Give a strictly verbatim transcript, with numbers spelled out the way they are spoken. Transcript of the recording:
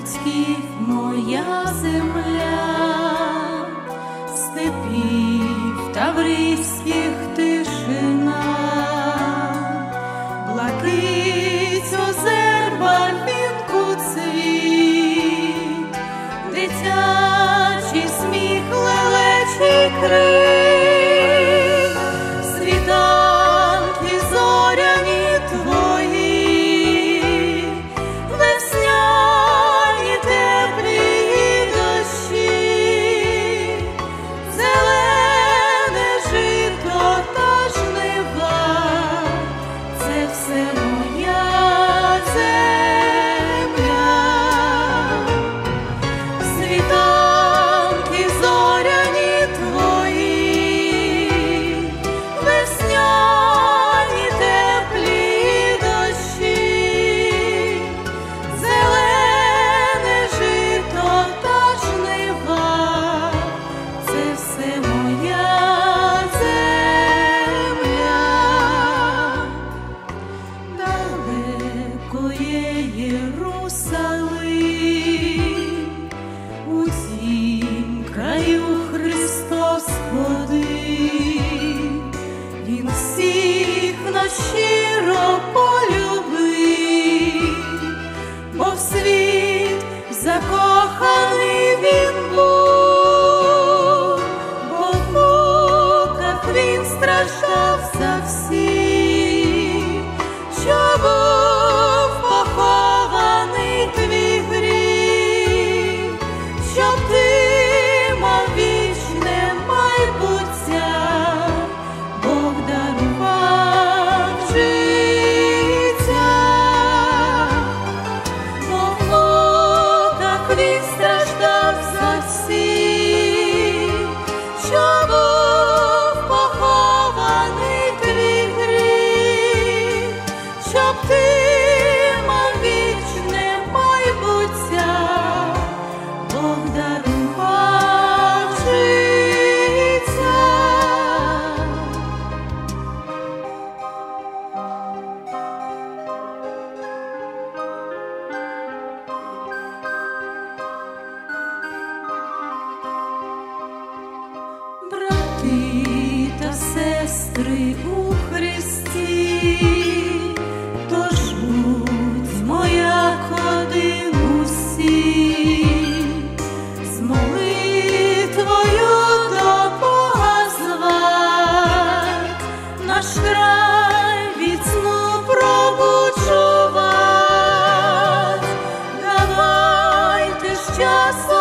батьків моя земля, степів таврійських тишина, блакить озер барвінку цвіт, дитячий сміх, лелечий крик, світанки зоряні твої, весняні теплі дощі, зелене жито та жнива, це все моя земля. Світанки зоряні твої, весняні теплі дощі, зелене жито та жнива, це все моя земля. Далеко є Єрусалим, у тім краю Христос ходив, Він всіх нас щиро полюбив, бо в світ закоханий Він був, бо в муках Він страждав за всіх, що був похований твій гріх, щоб ти мав вічне майбуття, Бог дарував життя. Бо в муках Він страждав за всіх, що був похований твій гріх, щоб ти мав вічне майбуття, Бог дарував життя. Брати та сестри у Христі, тож будьмо як один усі, з молитвою до Бога звать, наш край від сну пробуджувать. Давайте ж часом